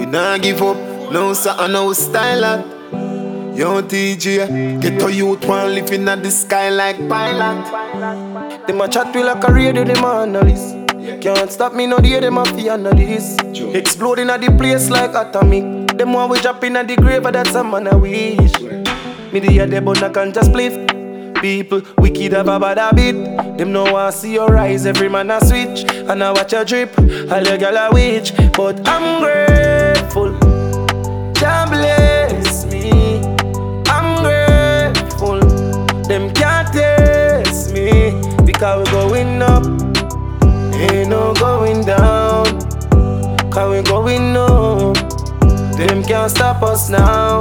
nah give up, no sir, no style at. Yo TJ, get a youth one living at the sky like pilot. Them a chat with like a radio, them a analyst. Can't stop me no day, them a fi analyst. Exploding at the place like atomic. Them want we drop in at the grave, but that's a man a wish. Me the hear but I can't just spliff. People wicked have a bad habit. Them no want see your rise, every man a switch. And I watch a drip, all your girl a witch. But I'm grateful, God bless me. I'm grateful, them can't test me. Because we going up, ain't no going down. Cause we going up, them can't stop us now.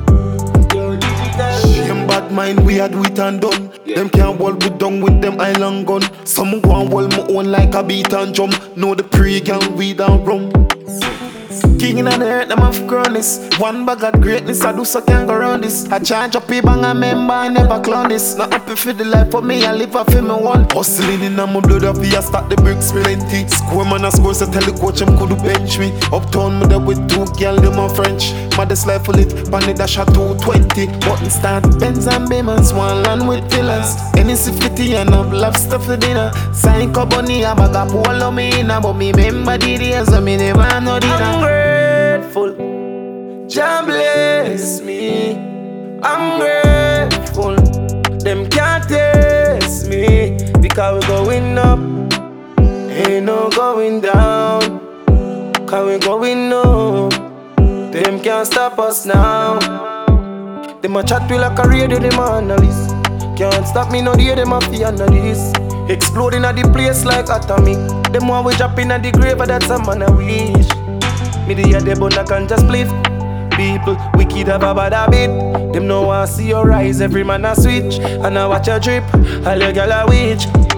Shame bad mind, we had it and done. Them can't hold we down with them island gun. Some go and hold me own like a beat and drum. Know the pre-gang we down rum. King in the earth, them have cronies. One bag of greatness, I do so can't go around this. I charge up people and member, I never clown this. Not happy for the life for me, I live for me one. Hustling in my blood up here, start the bricks plenty. Score man a score, so tell the coach him could bench me. Uptown me there with two girl, them a French. Mother's life will live, pan dash at 220. Button start, Benz and Beamers, one land with villas. Any 50 and have lobster for dinner. Sign bunny, I bag up all of me in. But me remember the days when me never know dinner. Grateful, God bless me. I'm grateful, them can't test me. Because we going up, ain't no going down. Cause we going up, them can't stop us now. Them a chat with like a radio, them a analyst. Can't stop me no day, them a fi analyst. Exploding at the place like atomic. Them want we drop in at the grave, but that's a man a wish. Me the hear but I can't just spliff. People wicked have a bad habit. Them no want see your rise, every man a switch. And I watch a drip, all your girl a witch.